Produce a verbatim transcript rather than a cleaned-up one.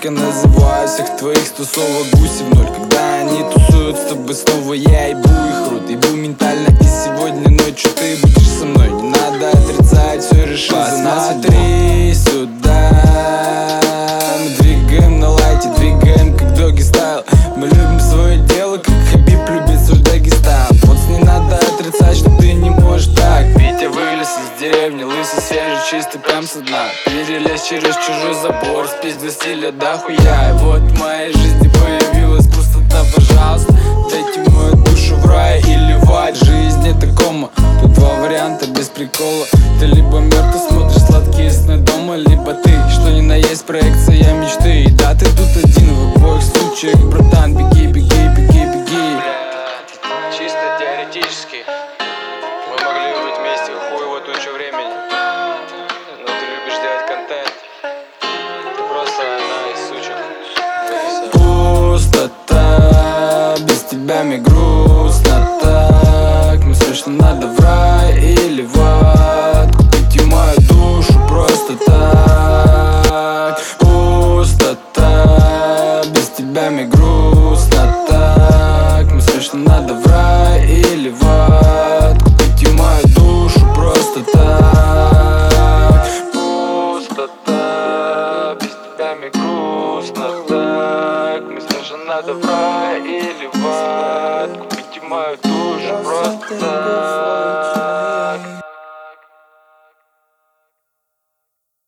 Тихо называю всех твоих тусовок гуси в ноль. Когда они тусуют с тобой снова, я ебу их рот. Ебу ментально, и сегодня ночью ты будешь со мной. Не надо отрицать, все решил за нас. Посмотри сюда, мы двигаем на лайте, двигаем как доги стайл. Мы любим свое дело, как Хабиб любит свой Дагестан. Вот не надо отрицать, что ты не можешь так. Витя вылез из деревни, лысый, свежий, чистый, прям со дна. Перелез через чужой забор, спиздил стиля дохуя. И вот в моей жизни появилась пустота, пожалуйста. Дайте мою душу в рай или в ад. Жизнь это кома, тут два варианта без прикола. Ты либо мертв, смотришь сладкие сны дома, либо ты, что ни на есть, проекция мечты. И да, ты тут один в обоих случаях, братан. Беги, беги, беги, беги. Чисто теоретически мы могли быть вместе хуево тучу времени, но ты любишь делать контент. Ты просто одна из сучек. Пустота, без тебя мне грустно так. Мы срочно надо в рай или в ад. Купите мою душу просто так. Пустота, без тебя мне грустно так. Мы срочно надо в рай или в ад. Купите мою душу просто так. Пустота, без тебя мне грустно так. Мы срочно надо в рай или в ад. Купите мою душу просто так.